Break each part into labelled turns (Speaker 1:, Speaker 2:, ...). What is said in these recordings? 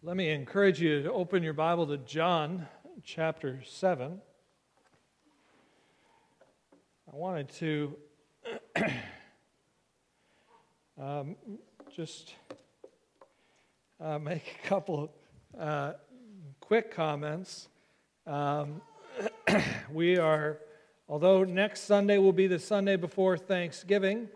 Speaker 1: Let me encourage you to open your Bible to John chapter 7. I wanted to just make a couple quick comments. Although next Sunday will be the Sunday before Thanksgiving,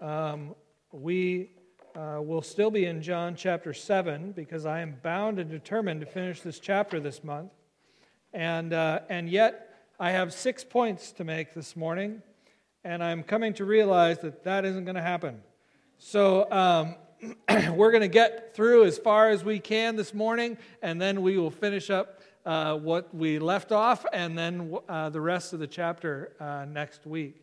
Speaker 1: we will still be in John chapter 7 because I am bound and determined to finish this chapter this month. And yet I have 6 points to make this morning, and I'm coming to realize that isn't going to happen. So we're going to get through as far as we can this morning, and then we will finish up what we left off, and then the rest of the chapter next week.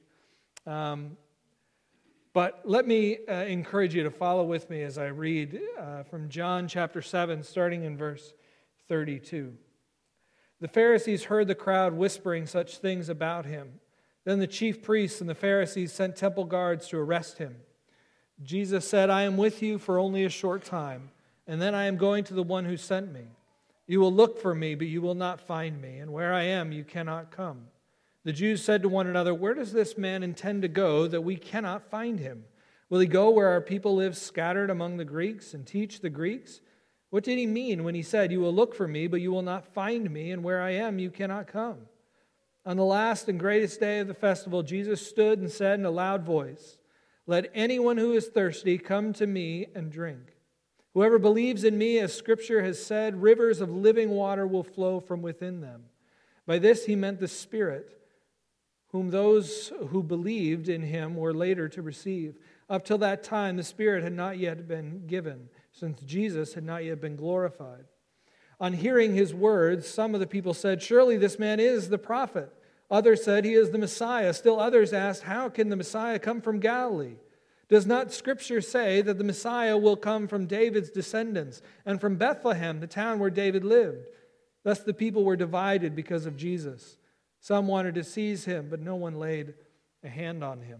Speaker 1: But let me encourage you to follow with me as I read from John chapter 7, starting in verse 32. The Pharisees heard the crowd whispering such things about him. Then the chief priests and the Pharisees sent temple guards to arrest him. Jesus said, "I am with you for only a short time, and then I am going to the one who sent me. You will look for me, but you will not find me, and where I am you cannot come." The Jews said to one another, "Where does this man intend to go that we cannot find him? Will he go where our people live scattered among the Greeks and teach the Greeks? What did he mean when he said, 'You will look for me, but you will not find me, and where I am you cannot come'?" On the last and greatest day of the festival, Jesus stood and said in a loud voice, "Let anyone who is thirsty come to me and drink. Whoever believes in me, as Scripture has said, rivers of living water will flow from within them." By this he meant the Spirit, whom those who believed in him were later to receive. Up till that time, the Spirit had not yet been given, since Jesus had not yet been glorified. On hearing his words, some of the people said, "Surely this man is the prophet." Others said, "He is the Messiah." Still others asked, "How can the Messiah come from Galilee? Does not Scripture say that the Messiah will come from David's descendants and from Bethlehem, the town where David lived?" Thus the people were divided because of Jesus. Some wanted to seize him, but no one laid a hand on him.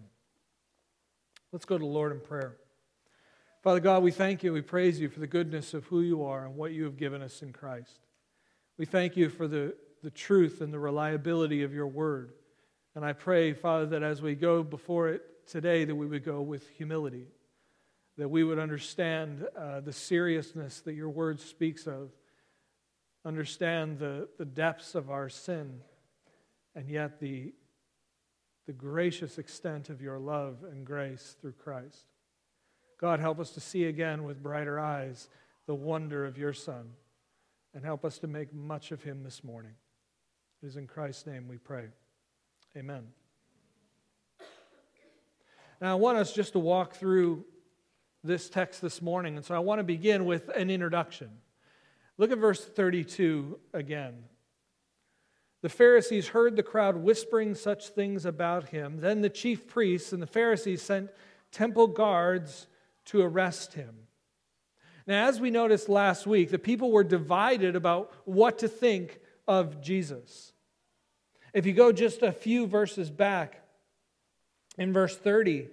Speaker 1: Let's go to the Lord in prayer. Father God, we thank you, we praise you for the goodness of who you are and what you have given us in Christ. We thank you for the truth and the reliability of your word. And I pray, Father, that as we go before it today, that we would go with humility, that we would understand the seriousness that your word speaks of, understand the depths of our sin, and yet the gracious extent of your love and grace through Christ. God, help us to see again with brighter eyes the wonder of your Son, and help us to make much of him this morning. It is in Christ's name we pray. Amen. Now, I want us just to walk through this text this morning, and so I want to begin with an introduction. Look at verse 32 again. The Pharisees heard the crowd whispering such things about him. Then the chief priests and the Pharisees sent temple guards to arrest him. Now, as we noticed last week, the people were divided about what to think of Jesus. If you go just a few verses back, in verse 30,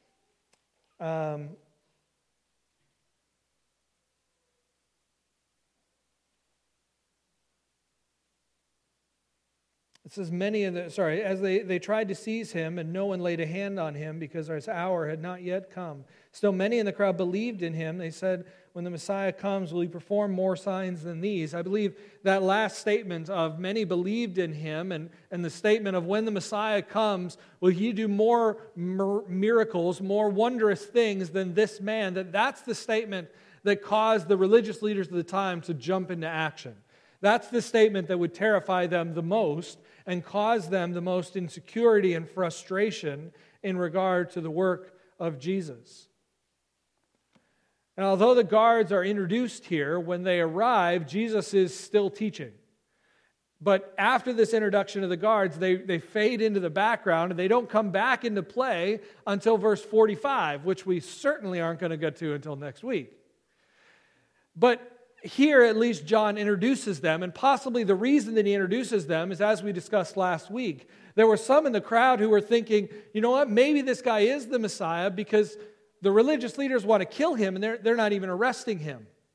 Speaker 1: it says, as they tried to seize him, and no one laid a hand on him because his hour had not yet come. Still many in the crowd believed in him. They said, "When the Messiah comes, will he perform more signs than these?" I believe that last statement of many believed in him and the statement of when the Messiah comes, will he do more miracles, more wondrous things than this man? That's the statement that caused the religious leaders of the time to jump into action. That's the statement that would terrify them the most and cause them the most insecurity and frustration in regard to the work of Jesus. And although the guards are introduced here, when they arrive, Jesus is still teaching. But after this introduction of the guards, they fade into the background, and they don't come back into play until verse 45, which we certainly aren't going to get to until next week. But here, at least, John introduces them, and possibly the reason that he introduces them is, as we discussed last week, there were some in the crowd who were thinking, you know what, maybe this guy is the Messiah because the religious leaders want to kill him, and they're not even arresting him.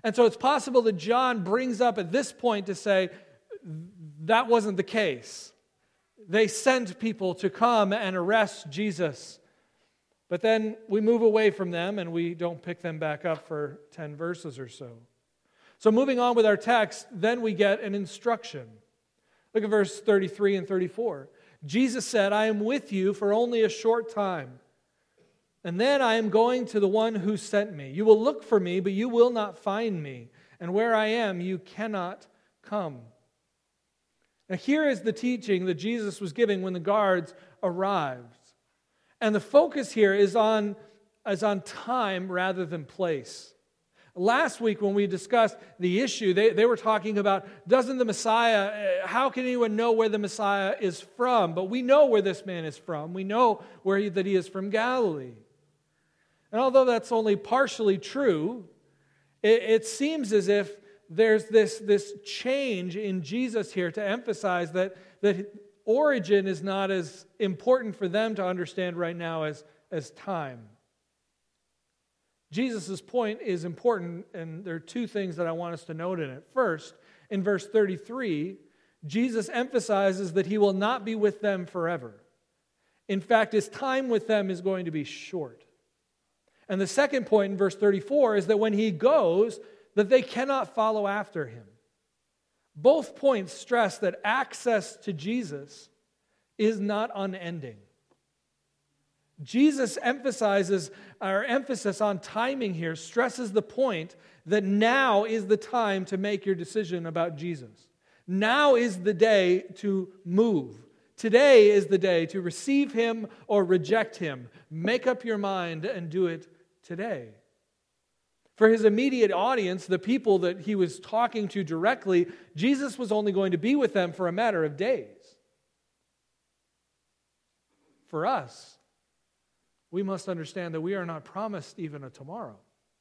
Speaker 1: And so it's possible that John brings up at this point to say that wasn't the case. They sent people to come and arrest Jesus. But then we move away from them and we don't pick them back up for 10 verses or so. So moving on with our text, then we get an instruction. Look at verse 33 and 34. Jesus said, I am with you for only a short time, and then I am going to the one who sent me. You will look for me, but you will not find me. And where I am, you cannot come. Now here is the teaching that Jesus was giving when the guards arrived. And the focus here is on time rather than place. Last week when we discussed the issue, they were talking about, doesn't the Messiah, how can anyone know where the Messiah is from? But we know where this man is from. We know that he is from Galilee. And although that's only partially true, it seems as if there's this change in Jesus here to emphasize that origin is not as important for them to understand right now as time. Jesus' point is important, and there are two things that I want us to note in it. First, in verse 33, Jesus emphasizes that he will not be with them forever. In fact, his time with them is going to be short. And the second point in verse 34 is that when he goes, that they cannot follow after him. Both points stress that access to Jesus is not unending. Jesus emphasizes, our emphasis on timing here stresses the point that now is the time to make your decision about Jesus. Now is the day to move. Today is the day to receive him or reject him. Make up your mind and do it today. For his immediate audience, the people that he was talking to directly, Jesus was only going to be with them for a matter of days. For us, we must understand that we are not promised even a tomorrow.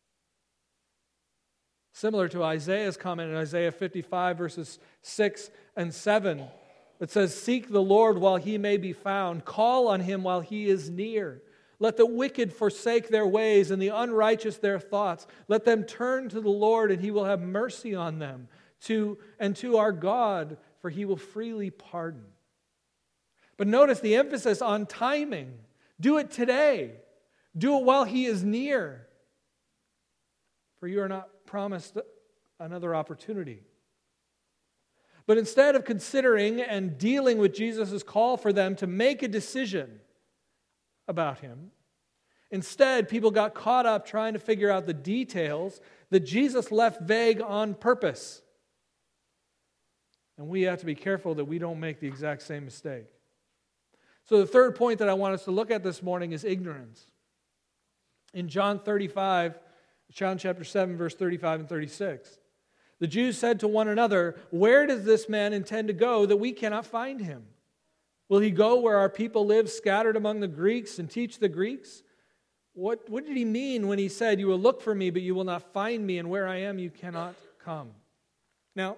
Speaker 1: Similar to Isaiah's comment in Isaiah 55, verses 6 and 7, it says, Seek the Lord while he may be found. Call on him while he is near. Let the wicked forsake their ways and the unrighteous their thoughts. Let them turn to the Lord, and he will have mercy on them. To our God, for he will freely pardon. But notice the emphasis on timing. Do it today. Do it while he is near. For you are not promised another opportunity. But instead of considering and dealing with Jesus' call for them to make a decision about him, instead people got caught up trying to figure out the details that Jesus left vague on purpose. And we have to be careful that we don't make the exact same mistake. So the third point that I want us to look at this morning is ignorance. In John chapter 7, verse 35 and 36, the Jews said to one another, Where does this man intend to go that we cannot find him? Will he go where our people live, scattered among the Greeks, and teach the Greeks? What did he mean when he said, You will look for me, but you will not find me, and where I am, you cannot come? Now,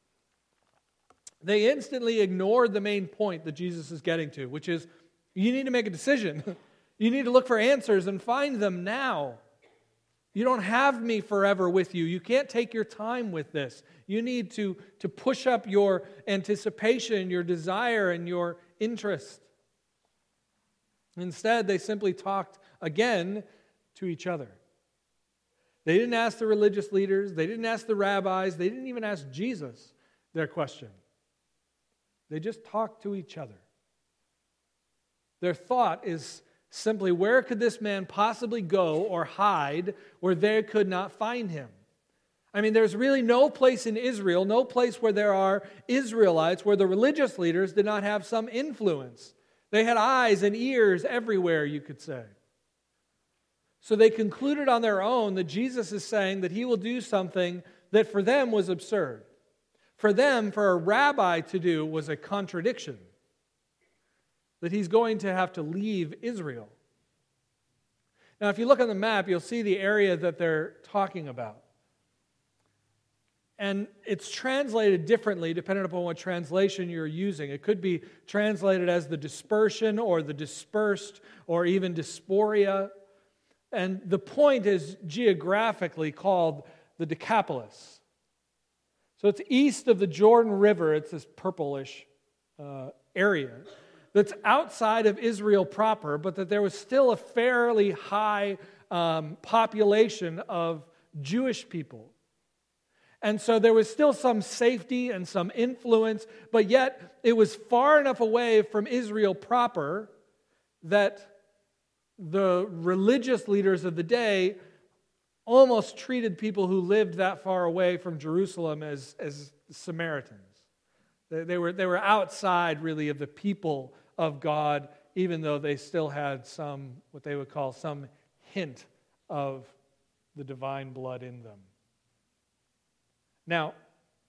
Speaker 1: they instantly ignored the main point that Jesus is getting to, which is, you need to make a decision. You need to look for answers and find them now. You don't have me forever with you. You can't take your time with this. You need to push up your anticipation, your desire, and your interest. Instead, they simply talked again to each other. They didn't ask the religious leaders. They didn't ask the rabbis. They didn't even ask Jesus their question. They just talked to each other. Their thought is simply, where could this man possibly go or hide where they could not find him? I mean, there's really no place in Israel, no place where there are Israelites, where the religious leaders did not have some influence. They had eyes and ears everywhere, you could say. So they concluded on their own that Jesus is saying that he will do something that for them was absurd. For them, for a rabbi to do was a contradiction. That he's going to have to leave Israel. Now, if you look on the map, you'll see the area that they're talking about. And it's translated differently depending upon what translation you're using. It could be translated as the dispersion or the dispersed or even dysphoria. And the point is geographically called the Decapolis. So it's east of the Jordan River. It's this purplish area that's outside of Israel proper, but that there was still a fairly high population of Jewish people. And so there was still some safety and some influence, but yet it was far enough away from Israel proper that the religious leaders of the day almost treated people who lived that far away from Jerusalem as Samaritans. They were outside, really, of the people of God, even though they still had some, what they would call some hint of the divine blood in them. Now,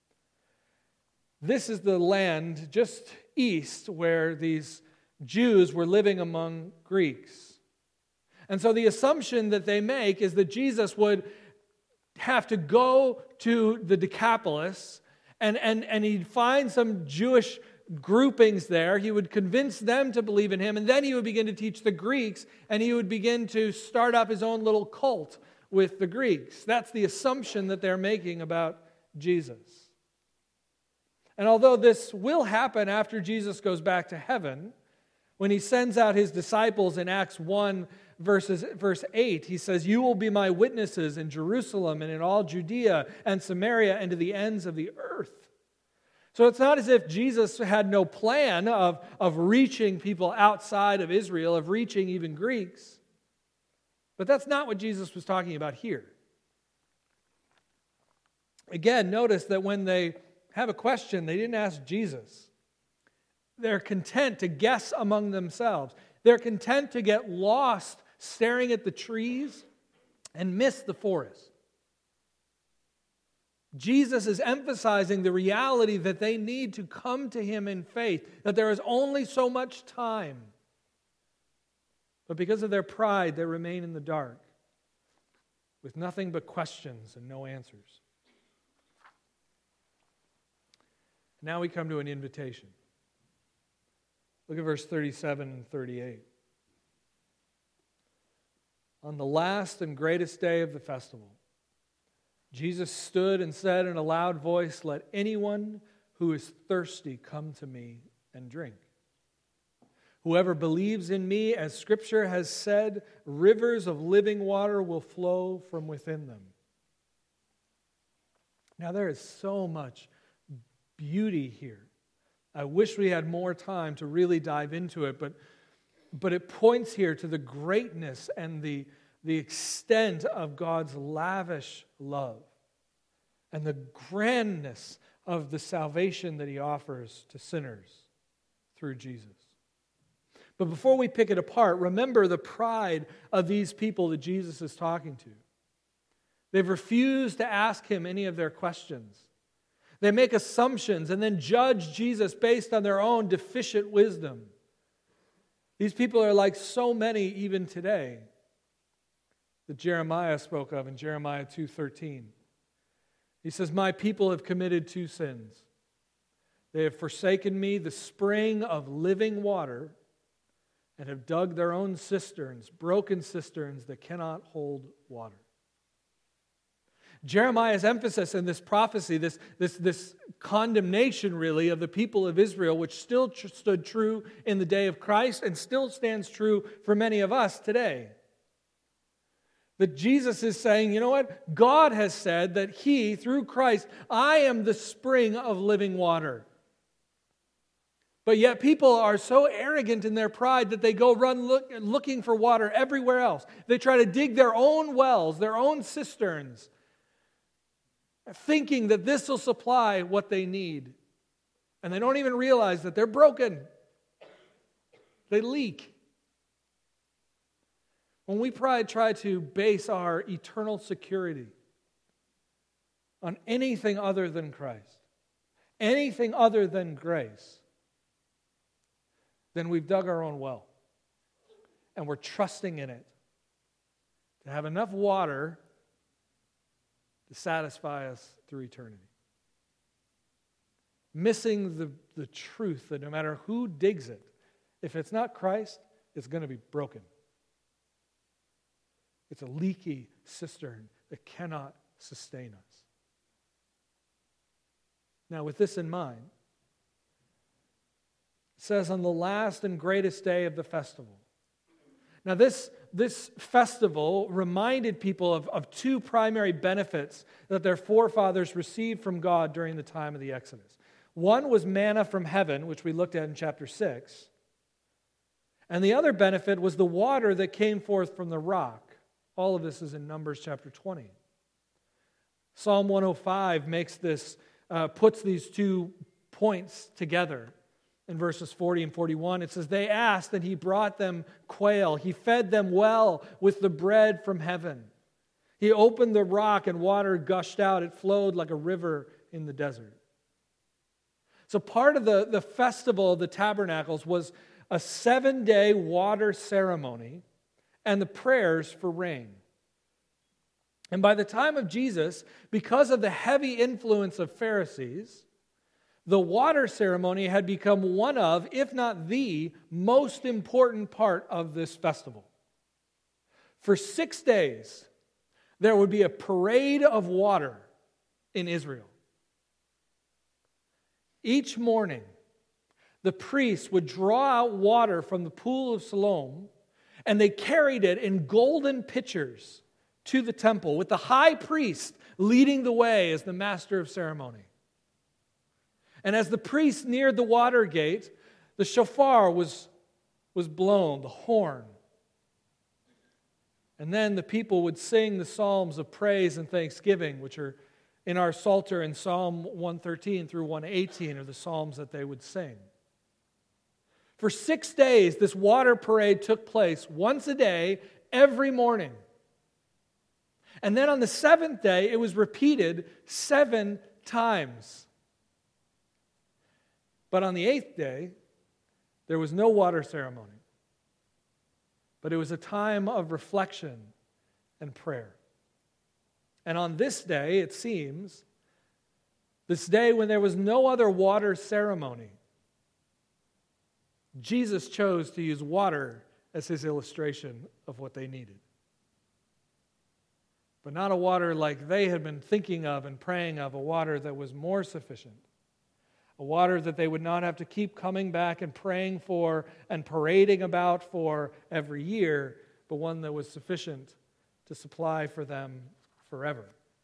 Speaker 1: this is the land just east where these Jews were living among Greeks. And so the assumption that they make is that Jesus would have to go to the Decapolis and he'd find some Jewish groupings there. He would convince them to believe in him, and then he would begin to teach the Greeks, and he would begin to start up his own little cult with the Greeks. That's the assumption that they're making about Jesus. And although this will happen after Jesus goes back to heaven, when he sends out his disciples in Acts 1, verse 8, he says, "You will be my witnesses in Jerusalem and in all Judea and Samaria and to the ends of the earth." So it's not as if Jesus had no plan of reaching people outside of Israel, of reaching even Greeks. But that's not what Jesus was talking about here. Again, notice that when they have a question, they didn't ask Jesus. They're content to guess among themselves. They're content to get lost staring at the trees and miss the forest. Jesus is emphasizing the reality that they need to come to him in faith, that there is only so much time. But because of their pride, they remain in the dark with nothing but questions and no answers. Now we come to an invitation. Look at verse 37 and 38. On the last and greatest day of the festival, Jesus stood and said in a loud voice, "Let anyone who is thirsty come to me and drink. Whoever believes in me, as Scripture has said, rivers of living water will flow from within them." Now there is so much beauty here. I wish we had more time to really dive into it, but it points here to the greatness and the extent of God's lavish love and the grandness of the salvation that he offers to sinners through Jesus. But before we pick it apart, remember the pride of these people that Jesus is talking to. They've refused to ask him any of their questions. They make assumptions and then judge Jesus based on their own deficient wisdom. These people are like so many even today that Jeremiah spoke of in Jeremiah 2:13. He says, "My people have committed two sins. They have forsaken me, the spring of living water, and have dug their own cisterns, broken cisterns that cannot hold water." Jeremiah's emphasis in this prophecy, this condemnation really of the people of Israel, which still stood true in the day of Christ and still stands true for many of us today. That Jesus is saying, you know what? God has said that he, through Christ, I am the spring of living water. But yet people are so arrogant in their pride that they go looking for water everywhere else. They try to dig their own wells, their own cisterns, thinking that this will supply what they need. And they don't even realize that they're broken. They leak. When we try to base our eternal security on anything other than Christ, anything other than grace, then we've dug our own well. And we're trusting in it to have enough water to satisfy us through eternity. Missing the truth that no matter who digs it, if it's not Christ, it's going to be broken. It's a leaky cistern that cannot sustain us. Now, with this in mind, it says on the last and greatest day of the festival. Now, this festival reminded people of two primary benefits that their forefathers received from God during the time of the Exodus. One was manna from heaven, which we looked at in chapter 6. And the other benefit was the water that came forth from the rock. All of this is in Numbers chapter 20. Psalm 105 puts these 2 points together. In verses 40 and 41, it says, they asked, and he brought them quail. He fed them well with the bread from heaven. He opened the rock, and water gushed out. It flowed like a river in the desert. So part of the festival of the tabernacles was a 7-day water ceremony and the prayers for rain. And by the time of Jesus, because of the heavy influence of Pharisees, the water ceremony had become one of, if not the, most important part of this festival. For 6 days, there would be a parade of water in Israel. Each morning, the priests would draw out water from the pool of Siloam, and they carried it in golden pitchers to the temple, with the high priest leading the way as the master of ceremony. And as the priest neared the water gate, the shofar was blown, the horn. And then the people would sing the psalms of praise and thanksgiving, which are in our Psalter in Psalm 113 through 118 are the psalms that they would sing. For 6 days, this water parade took place once a day, every morning. And then on the 7th day, it was repeated 7 times. But on the 8th day, there was no water ceremony. But it was a time of reflection and prayer. And on this day, it seems, this day when there was no other water ceremony, Jesus chose to use water as his illustration of what they needed. But not a water like they had been thinking of and praying of, a water that was more sufficient. A water that they would not have to keep coming back and praying for and parading about for every year, but one that was sufficient to supply for them forever.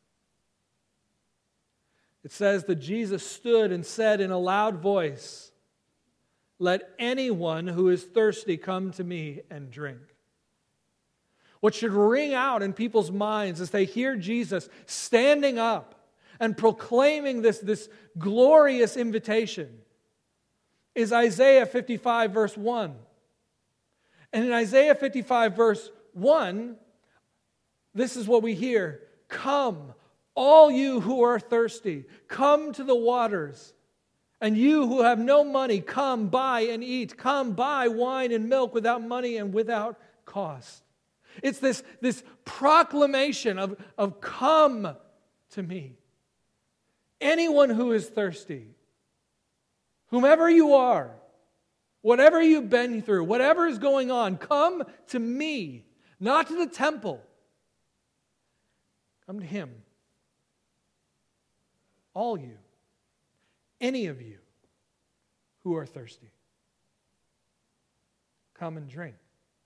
Speaker 1: It says that Jesus stood and said in a loud voice, "Let anyone who is thirsty come to me and drink." What should ring out in people's minds as they hear Jesus standing up and proclaiming this glorious invitation is Isaiah 55 verse 1. And in Isaiah 55 verse 1, this is what we hear. "Come, all you who are thirsty, come to the waters. And you who have no money, come buy and eat. Come buy wine and milk without money and without cost." It's this proclamation of come to me. Anyone who is thirsty, whomever you are, whatever you've been through, whatever is going on, come to me, not to the temple. Come to him. All you, any of you who are thirsty, come and drink.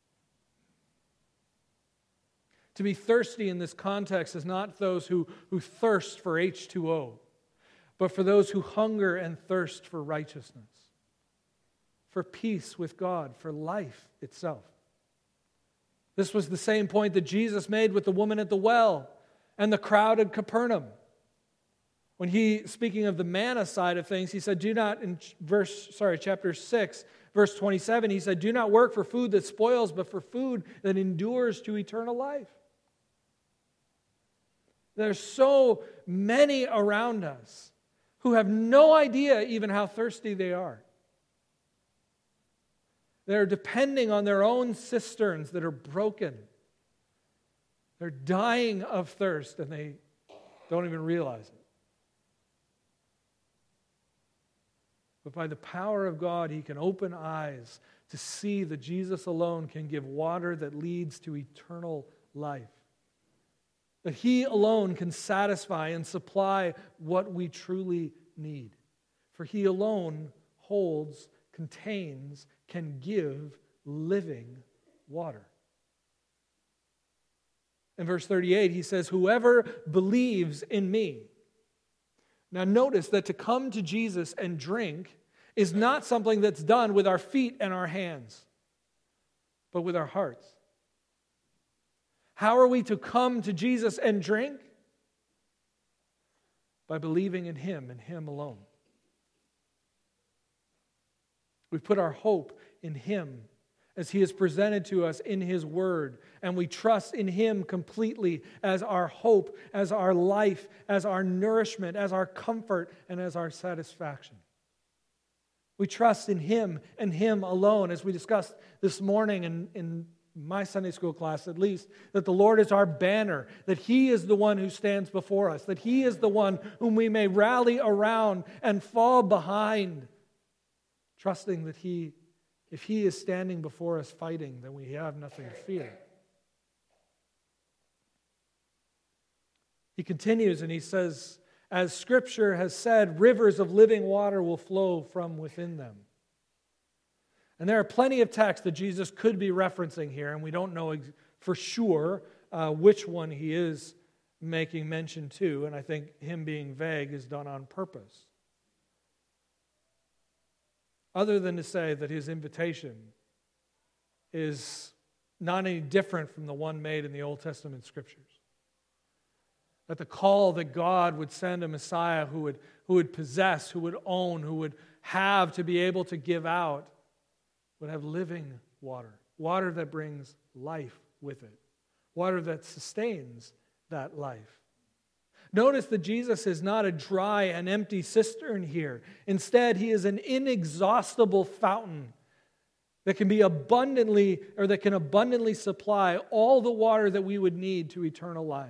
Speaker 1: To be thirsty in this context is not those who thirst for H2O, but for those who hunger and thirst for righteousness, for peace with God, for life itself. This was the same point that Jesus made with the woman at the well and the crowd at Capernaum. When he, speaking of the manna side of things, he said, chapter 6, verse 27, he said, "Do not work for food that spoils, but for food that endures to eternal life." There's so many around us who have no idea even how thirsty they are. They're depending on their own cisterns that are broken. They're dying of thirst and they don't even realize it. But by the power of God, he can open eyes to see that Jesus alone can give water that leads to eternal life. That He alone can satisfy and supply what we truly need. For He alone holds, contains, can give living water. In verse 38, He says, "Whoever believes in me." Now notice that to come to Jesus and drink is not something that's done with our feet and our hands, but with our hearts. How are we to come to Jesus and drink? By believing in Him and Him alone. We put our hope in Him as He is presented to us in His Word, and we trust in Him completely as our hope, as our life, as our nourishment, as our comfort, and as our satisfaction. We trust in Him and Him alone, as we discussed this morning in my Sunday school class at least, that the Lord is our banner, that He is the one who stands before us, that He is the one whom we may rally around and fall behind, trusting that if He is standing before us fighting, then we have nothing to fear. He continues and he says, as Scripture has said, rivers of living water will flow from within them. And there are plenty of texts that Jesus could be referencing here, and we don't know for sure which one He is making mention to, and I think Him being vague is done on purpose. Other than to say that His invitation is not any different from the one made in the Old Testament Scriptures. That the call that God would send a Messiah who would possess, who would own, who would have to be able to give out, would have living water. Water that brings life with it. Water that sustains that life. Notice that Jesus is not a dry and empty cistern here. Instead, He is an inexhaustible fountain that can abundantly supply all the water that we would need to eternal life.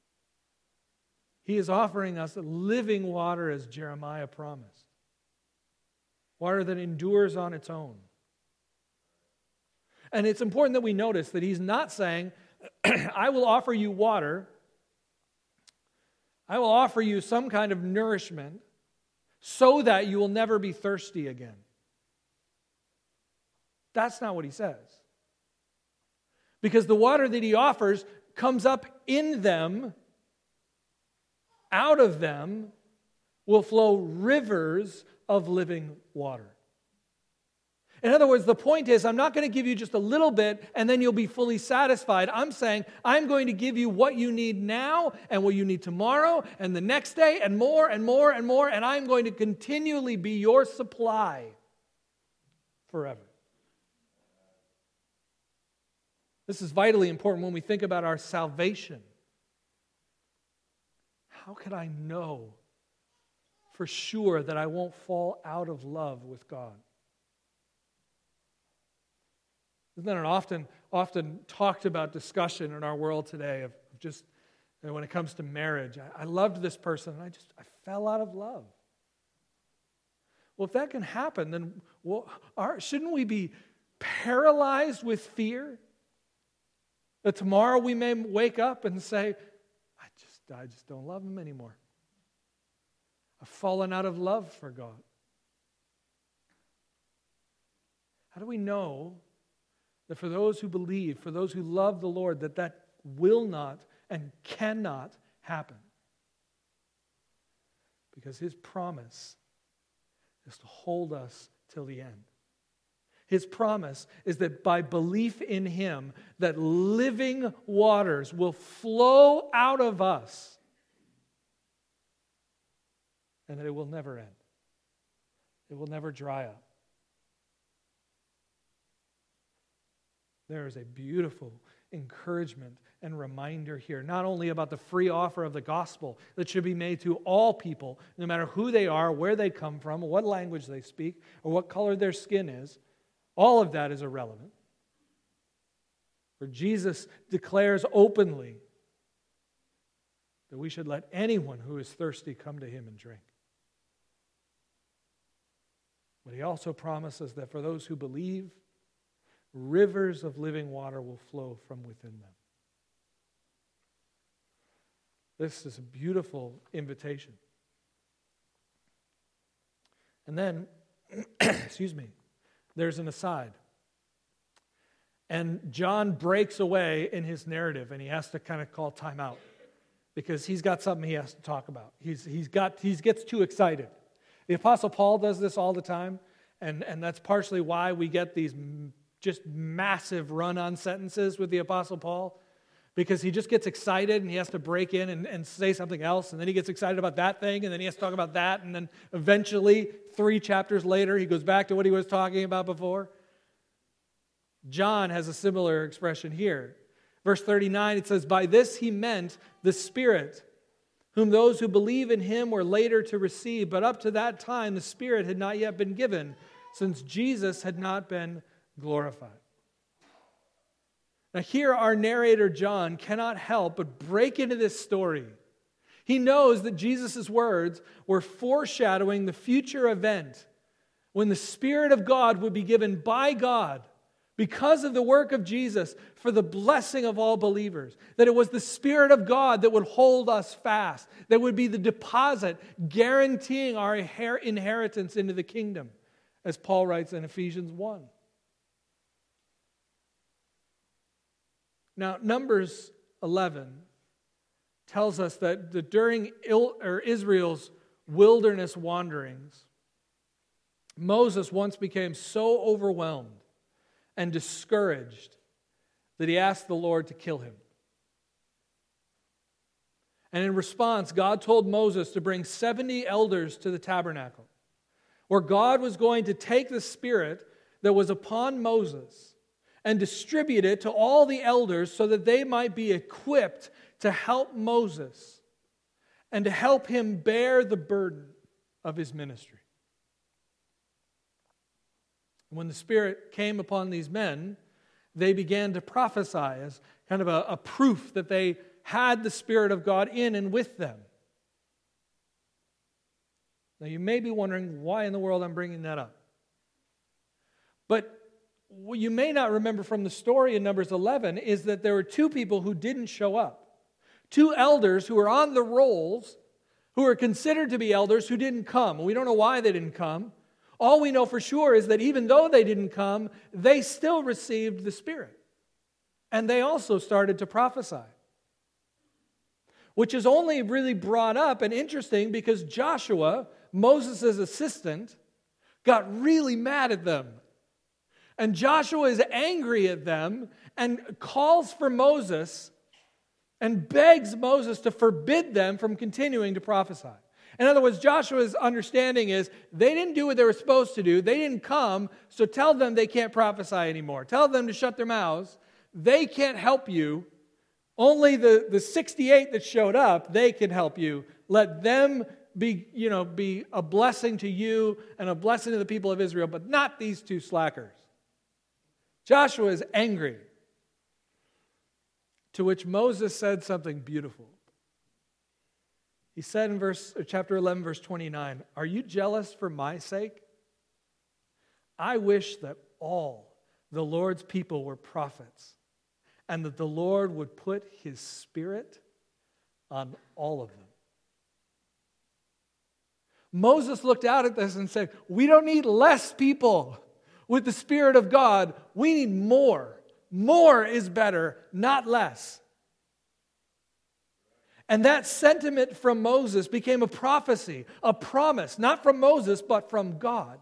Speaker 1: He is offering us living water, as Jeremiah promised. Water that endures on its own. And it's important that we notice that He's not saying, I will offer you water, I will offer you some kind of nourishment so that you will never be thirsty again. That's not what He says. Because the water that He offers comes up in them, out of them will flow rivers of living water. In other words, the point is, I'm not going to give you just a little bit and then you'll be fully satisfied. I'm saying, I'm going to give you what you need now and what you need tomorrow and the next day and more and more and more, and I'm going to continually be your supply forever. This is vitally important when we think about our salvation. How can I know for sure that I won't fall out of love with God? Isn't that an often talked about discussion in our world today of just when it comes to marriage? I loved this person and I fell out of love. Well, if that can happen, then shouldn't we be paralyzed with fear? That tomorrow we may wake up and say, I just don't love Him anymore. I've fallen out of love for God. How do we know that for those who believe, for those who love the Lord, that will not and cannot happen? Because His promise is to hold us till the end. His promise is that by belief in Him, that living waters will flow out of us and that it will never end. It will never dry up. There is a beautiful encouragement and reminder here, not only about the free offer of the gospel that should be made to all people, no matter who they are, where they come from, what language they speak, or what color their skin is. All of that is irrelevant. For Jesus declares openly that we should let anyone who is thirsty come to Him and drink. But He also promises that for those who believe, rivers of living water will flow from within them. This is a beautiful invitation. And then, excuse me, there's an aside. And John breaks away in his narrative, and he has to kind of call time out because he's got something he has to talk about. He gets too excited. The Apostle Paul does this all the time, and that's partially why we get these just massive run-on sentences with the Apostle Paul, because he just gets excited and he has to break in and say something else, and then he gets excited about that thing, and then he has to talk about that, and then eventually, 3 chapters later, he goes back to what he was talking about before. John has a similar expression here. Verse 39, it says, "By this he meant the Spirit, whom those who believe in him were later to receive. But up to that time, the Spirit had not yet been given, since Jesus had not been glorified." Now here, our narrator John cannot help but break into this story. He knows that Jesus' words were foreshadowing the future event when the Spirit of God would be given by God because of the work of Jesus for the blessing of all believers. That it was the Spirit of God that would hold us fast, that would be the deposit guaranteeing our inheritance into the kingdom, as Paul writes in Ephesians 1. Now, Numbers 11 tells us that during Israel's wilderness wanderings, Moses once became so overwhelmed and discouraged that he asked the Lord to kill him. And in response, God told Moses to bring 70 elders to the tabernacle, where God was going to take the Spirit that was upon Moses and distribute it to all the elders so that they might be equipped to help Moses and to help him bear the burden of his ministry. When the Spirit came upon these men, they began to prophesy as kind of a proof that they had the Spirit of God in and with them. Now you may be wondering why in the world I'm bringing that up. But what you may not remember from the story in Numbers 11 is that there were 2 people who didn't show up. 2 elders who were on the rolls, who were considered to be elders, who didn't come. We don't know why they didn't come. All we know for sure is that even though they didn't come, they still received the Spirit. And they also started to prophesy. Which is only really brought up and interesting because Joshua, Moses' assistant, got really mad at them. And Joshua is angry at them and calls for Moses and begs Moses to forbid them from continuing to prophesy. In other words, Joshua's understanding is they didn't do what they were supposed to do. They didn't come, so tell them they can't prophesy anymore. Tell them to shut their mouths. They can't help you. Only the 68 that showed up, they can help you. Let them be a blessing to you and a blessing to the people of Israel, but not these 2 slackers. Joshua is angry. To which Moses said something beautiful. He said in chapter 11, verse 29, "Are you jealous for my sake? I wish that all the Lord's people were prophets, and that the Lord would put His Spirit on all of them." Moses looked out at this and said, we don't need less people with the Spirit of God. We need more. More is better, not less. And that sentiment from Moses became a prophecy, a promise, not from Moses, but from God,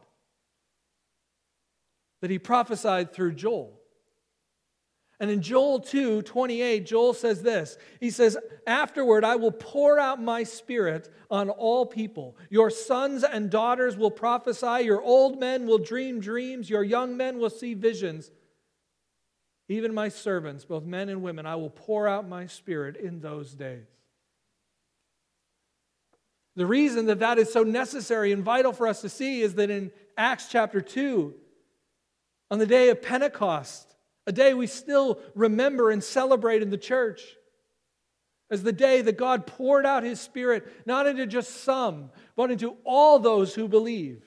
Speaker 1: that he prophesied through Joel. And in Joel 2:28, Joel says this. He says, "Afterward I will pour out my Spirit on all people. Your sons and daughters will prophesy. Your old men will dream dreams. Your young men will see visions. Even my servants, both men and women, I will pour out my Spirit in those days." The reason that is so necessary and vital for us to see is that in Acts chapter 2, on the day of Pentecost, a day we still remember and celebrate in the church, as the day that God poured out His Spirit, not into just some, but into all those who believe.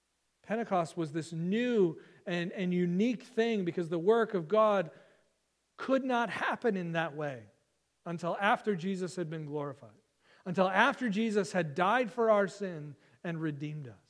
Speaker 1: Pentecost was this new and unique thing because the work of God could not happen in that way until after Jesus had been glorified, until after Jesus had died for our sin and redeemed us.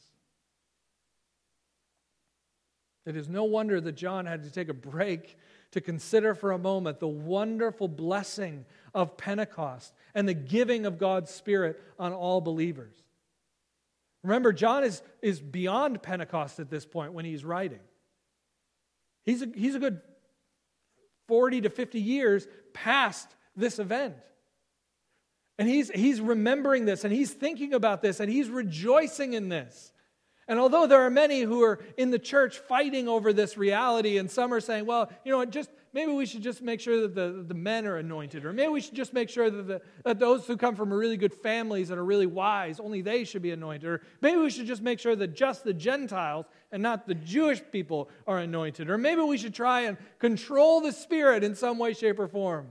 Speaker 1: It is no wonder that John had to take a break to consider for a moment the wonderful blessing of Pentecost and the giving of God's Spirit on all believers. Remember, John is beyond Pentecost at this point when he's writing. He's a good 40 to 50 years past this event. And he's remembering this, and he's thinking about this, and he's rejoicing in this. And although there are many who are in the church fighting over this reality, and some are saying, well, you know what, maybe we should just make sure that the men are anointed, or maybe we should just make sure that those who come from really good families that are really wise, only they should be anointed, or maybe we should just make sure that just the Gentiles and not the Jewish people are anointed, or maybe we should try and control the Spirit in some way, shape, or form.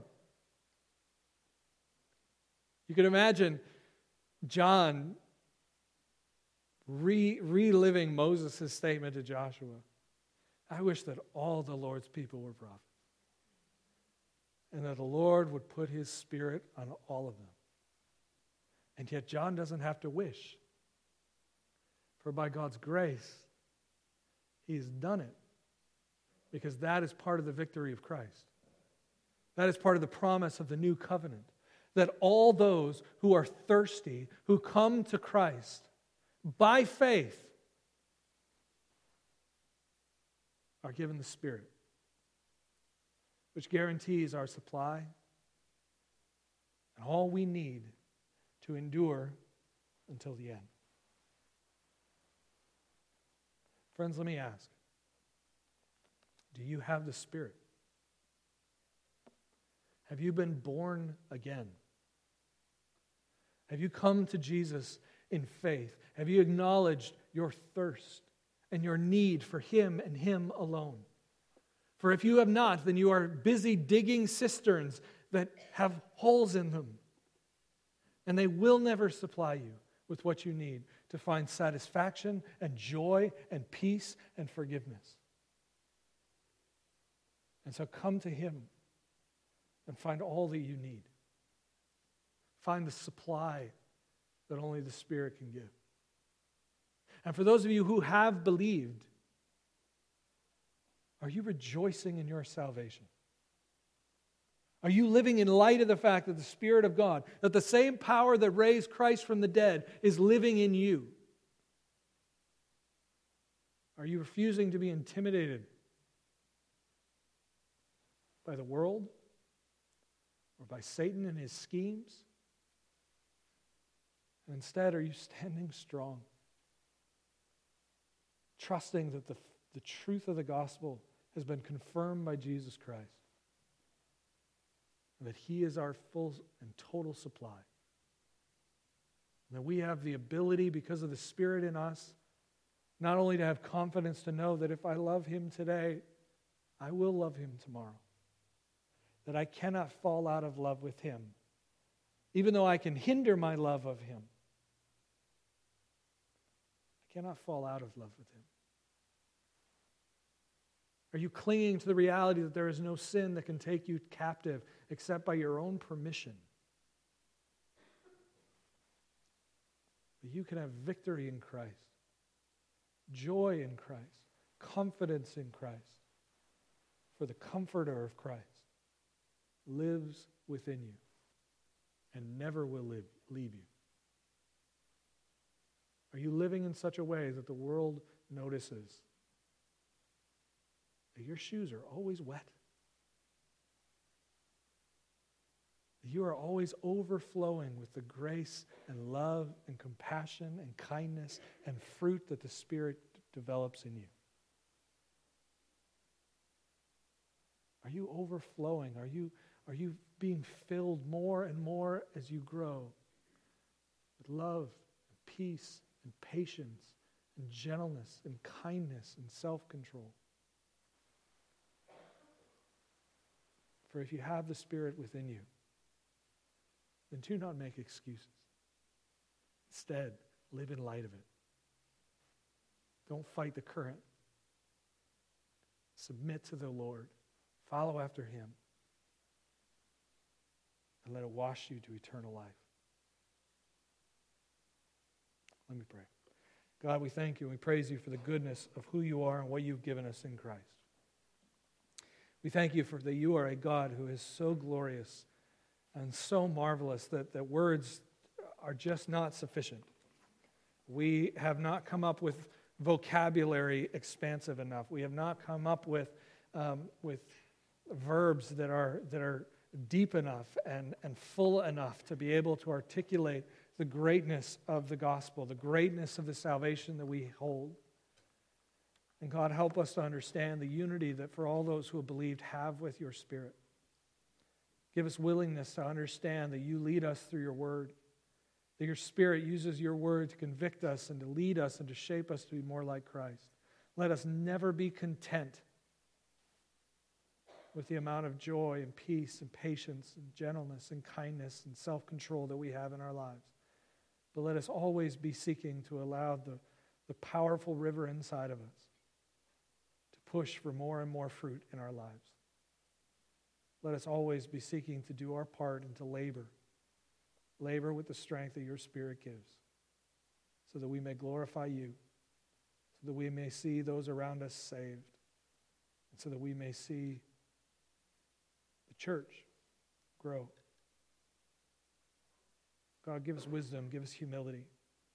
Speaker 1: You can imagine John reliving Moses' statement to Joshua. I wish that all the Lord's people were prophets, and that the Lord would put his Spirit on all of them. And yet John doesn't have to wish, for by God's grace, he's done it, because that is part of the victory of Christ. That is part of the promise of the new covenant, that all those who are thirsty, who come to Christ by faith, are given the Spirit, which guarantees our supply and all we need to endure until the end. Friends, let me ask, do you have the Spirit? Have you been born again? Have you come to Jesus in faith? Have you acknowledged your thirst and your need for him and him alone? For if you have not, then you are busy digging cisterns that have holes in them, and they will never supply you with what you need to find satisfaction and joy and peace and forgiveness. And so come to him and find all that you need. Find the supply that only the Spirit can give. And for those of you who have believed, are you rejoicing in your salvation? Are you living in light of the fact that the Spirit of God, that the same power that raised Christ from the dead is living in you? Are you refusing to be intimidated by the world or by Satan and his schemes? And instead, are you standing strong, trusting that the truth of the gospel has been confirmed by Jesus Christ, and that he is our full and total supply, and that we have the ability, because of the Spirit in us, not only to have confidence to know that if I love him today, I will love him tomorrow, that I cannot fall out of love with him, even though I can hinder my love of him. I cannot fall out of love with him. Are you clinging to the reality that there is no sin that can take you captive except by your own permission? That you can have victory in Christ, joy in Christ, confidence in Christ, for the Comforter of Christ lives within you and never will leave you. Are you living in such a way that the world notices that your shoes are always wet? That you are always overflowing with the grace and love and compassion and kindness and fruit that the Spirit develops in you? Are you overflowing? Are you being filled more and more as you grow with love and peace and patience and gentleness and kindness and self-control? For if you have the Spirit within you, then do not make excuses. Instead, live in light of it. Don't fight the current. Submit to the Lord. Follow after him. let it wash you to eternal life. Let me pray. God, we thank you and we praise you for the goodness of who you are and what you've given us in Christ. We thank you for that you are a God who is so glorious and so marvelous that words are just not sufficient. We have not come up with vocabulary expansive enough. We have not come up with verbs that are deep enough and full enough to be able to articulate the greatness of the gospel, the greatness of the salvation that we hold. And God, help us to understand the unity that for all those who have believed have with your Spirit. Give us willingness to understand that you lead us through your word, that your Spirit uses your word to convict us and to lead us and to shape us to be more like Christ. Let us never be content with the amount of joy and peace and patience and gentleness and kindness and self-control that we have in our lives. But let us always be seeking to allow the powerful river inside of us to push for more and more fruit in our lives. Let us always be seeking to do our part and to labor with the strength that your Spirit gives, so that we may glorify you, so that we may see those around us saved, and so that we may see the church grow. God, give us wisdom, give us humility.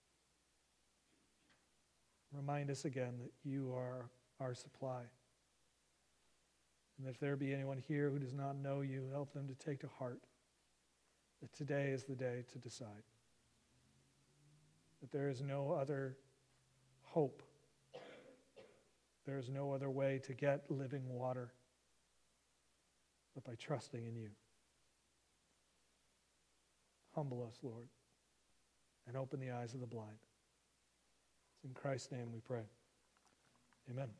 Speaker 1: Remind us again that you are our supply. And if there be anyone here who does not know you, help them to take to heart that today is the day to decide. That there is no other hope. There is no other way to get living water but by trusting in you. Humble us, Lord, and open the eyes of the blind. It's in Christ's name we pray. Amen.